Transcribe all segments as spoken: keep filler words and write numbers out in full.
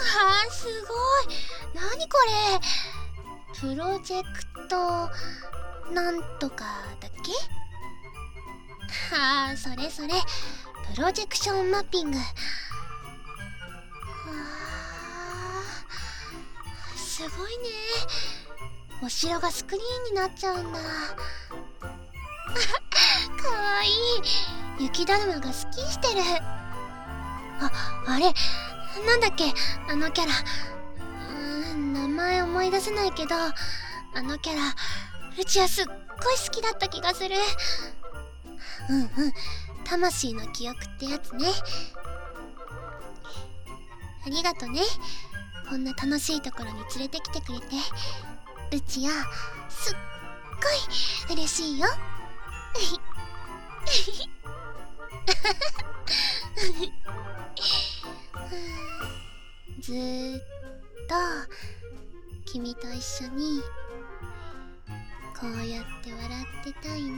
あー、すごい。なにこれ。プロジェクトなんとかだっけ。ああ、それそれ、プロジェクションマッピング。わあ、すごいね。お城がスクリーンになっちゃうんだ。かわいい。雪だるまがスキーしてる。あ、あれなんだっけ、あのキャラ。うーん、名前思い出せないけど、あのキャラルチアすっごい好きだった気がする。うんうん、魂の記憶ってやつね。ありがとね、こんな楽しいところに連れてきてくれて。ルチアすっごい嬉しいよ。ずーっと君と一緒にこうやって笑ってたいな。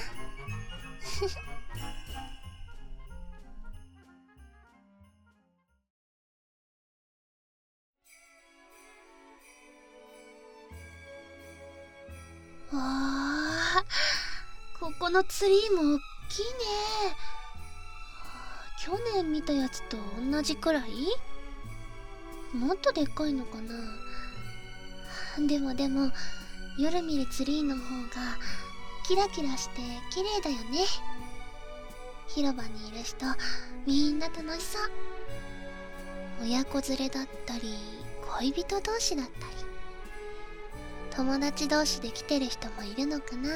わあ、ここのツリーも大きいね。去年見たやつと同じくらい？もっとでっかいのかな。でもでも夜見るツリーの方がキラキラして綺麗だよね。広場にいる人みんな楽しそう。親子連れだったり恋人同士だったり友達同士で来てる人もいるのかな。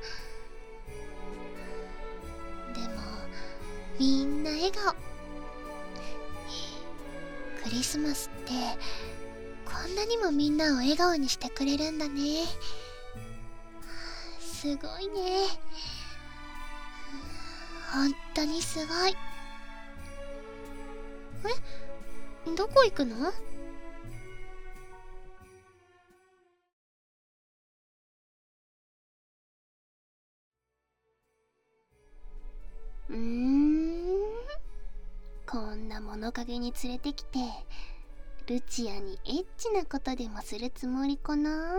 でもみんな笑顔。クリスマスってこんなにもみんなを笑顔にしてくれるんだね。すごいね。本当にすごい。え、どこ行くの？うーん、こんな物陰に連れてきてルチアにエッチなことでもするつもりかな。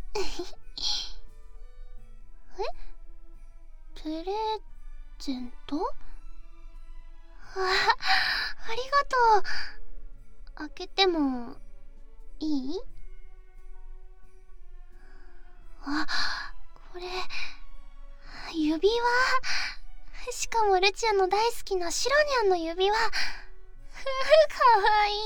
え、プレゼント？あ、ありがとう。開けてもいい？あ、これ指輪。しかもルチアの大好きなシロニャンの指輪。ふふ、かわいい。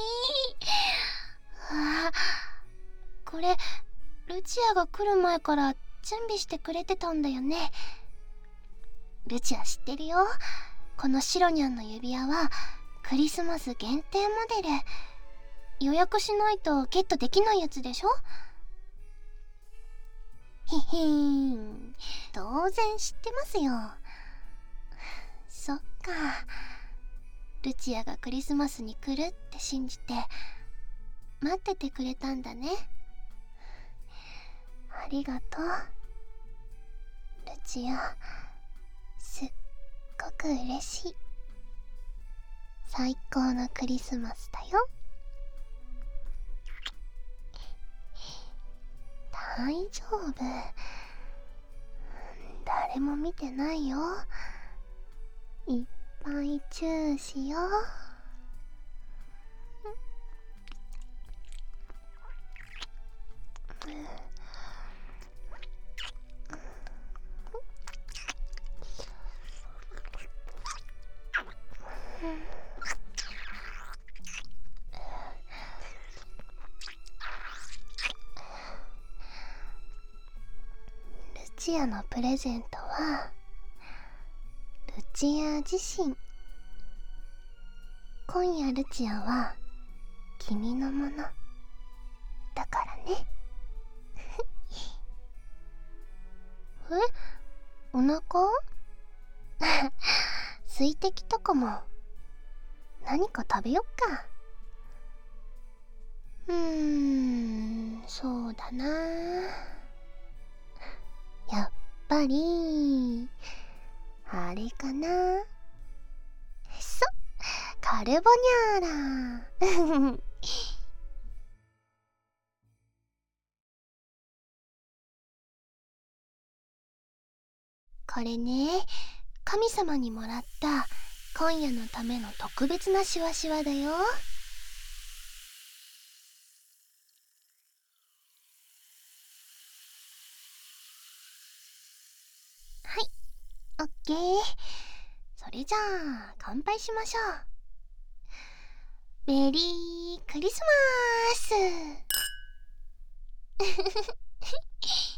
あ、これルチアが来る前から準備してくれてたんだよね。ルチア知ってるよ。このシロニャンの指輪はクリスマス限定モデル。予約しないとゲットできないやつでしょ。へへーん、当然知ってますよ。そっか、ルチアがクリスマスに来るって信じて待っててくれたんだね。ありがとうルチア、すっごく嬉しい。最高のクリスマスだよ。大丈夫、誰も見てないよ。いっぱいチューしよう。ルチアのプレゼントはルチア自身。今夜ルチアは君のものだからね。え、お腹空いてきたかも。何か食べよっか。うーん、そうだな。やっぱりあれかな。そう、カルボニャーラ。 これね、神様にもらった今夜のための特別なシワシワだよ。はい、オッケー。それじゃあ乾杯しましょう。メリークリスマス。